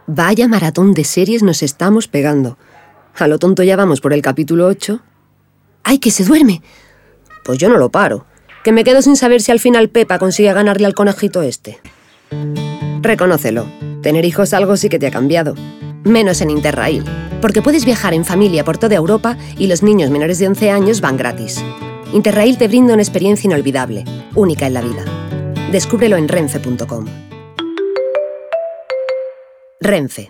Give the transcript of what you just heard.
Vaya maratón de series nos estamos pegando. A lo tonto ya vamos por el capítulo 8. ¡Ay, que se duerme! Pues yo no lo paro. Que me quedo sin saber si al final Pepa consigue ganarle al conejito este. Reconócelo. Tener hijos algo sí que te ha cambiado. Menos en Interrail, porque puedes viajar en familia por toda Europa y los niños menores de 11 años van gratis. Interrail te brinda una experiencia inolvidable, única en la vida. Descúbrelo en renfe.com. Renfe.